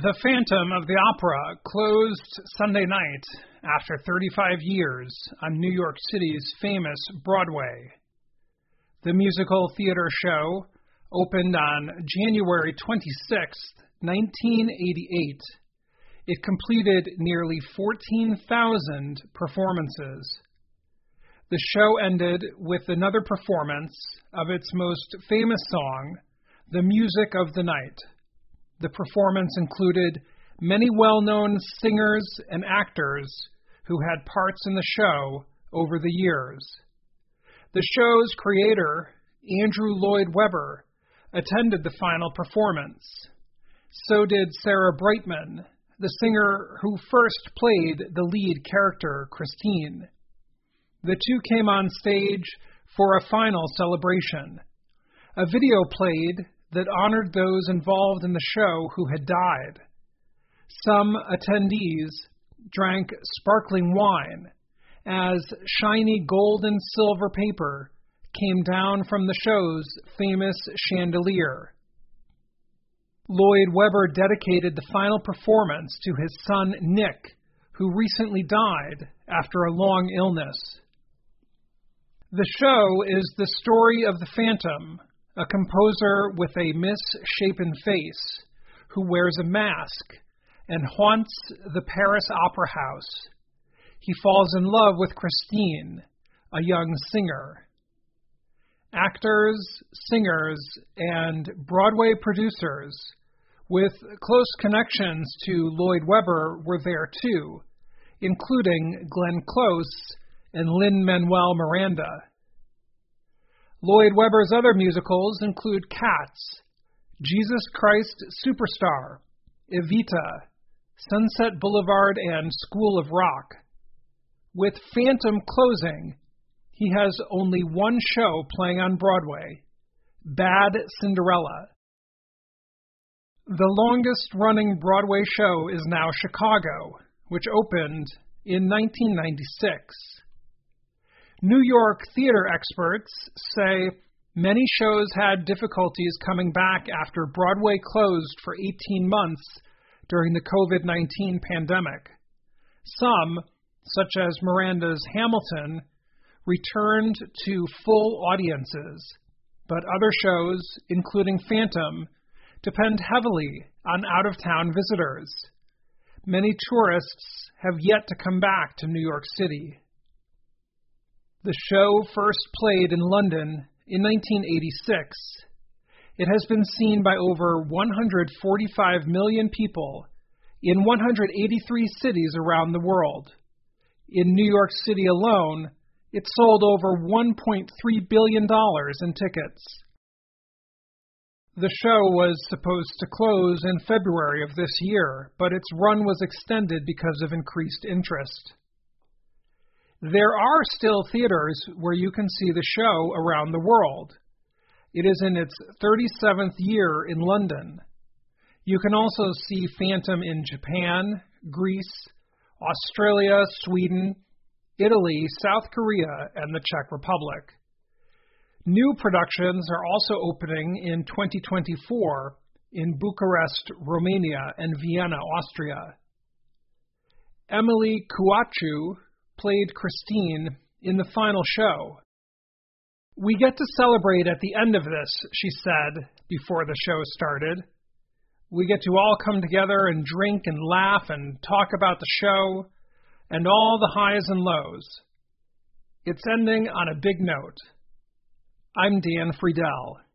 The Phantom of the Opera closed Sunday night after 35 years on New York City's famous Broadway. The musical theater show opened on January 26, 1988. It completed nearly 14,000 performances. The show ended with another performance of its most famous song, The Music of the Night. The performance included many well-known singers and actors who had parts in the show over the years. The show's creator, Andrew Lloyd Webber, attended the final performance. So did Sarah Brightman, the singer who first played the lead character, Christine. The two came on stage for a final celebration. A video played that honored those involved in the show who had died. Some attendees drank sparkling wine as shiny gold and silver paper came down from the show's famous chandelier. Lloyd Webber dedicated the final performance to his son Nick, who recently died after a long illness. The show is the story of the Phantom, a composer with a misshapen face who wears a mask and haunts the Paris Opera House. He falls in love with Christine, a young singer. Actors, singers, and Broadway producers with close connections to Lloyd Webber were there too, including Glenn Close and Lin-Manuel Miranda. Lloyd Webber's other musicals include Cats, Jesus Christ Superstar, Evita, Sunset Boulevard, and School of Rock. With Phantom closing, he has only one show playing on Broadway, Bad Cinderella. The longest-running Broadway show is now Chicago, which opened in 1996. New York theater experts say many shows had difficulties coming back after Broadway closed for 18 months during the COVID-19 pandemic. Some, such as Miranda's Hamilton, returned to full audiences, but other shows, including Phantom, depend heavily on out-of-town visitors. Many tourists have yet to come back to New York City. The show first played in London in 1986. It has been seen by over 145 million people in 183 cities around the world. In New York City alone, it sold over $1.3 billion in tickets. The show was supposed to close in February of this year, but its run was extended because of increased interest. There are still theaters where you can see the show around the world. It is in its 37th year in London. You can also see Phantom in Japan, Greece, Australia, Sweden, Italy, South Korea, and the Czech Republic. New productions are also opening in 2024 in Bucharest, Romania, and Vienna, Austria. Emily Kuachu played Christine in the final show. "We get to celebrate at the end of this," she said before the show started. "We get to all come together and drink and laugh and talk about the show and all the highs and lows. It's ending on a big note." I'm Dan Friedel.